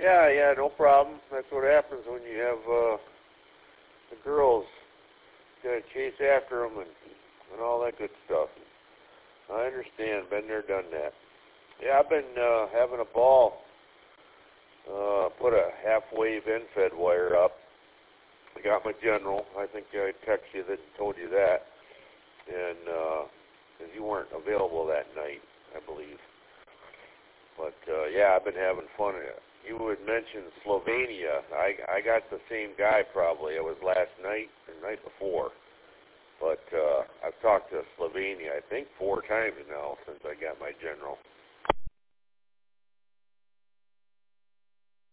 Yeah, no problem. That's what happens when you have the girls. You gotta chase after them and all that good stuff. I understand. Been there, done that. Yeah, I've been having a ball. Put a half-wave end-fed wire up. I got my general. I think I texted you that told you that. And because you weren't available that night, I believe. But yeah, I've been having fun. You had mentioned Slovenia. I got the same guy probably. It was last night and the night before. But I've talked to Slovenia, I think, 4 times now since I got my general.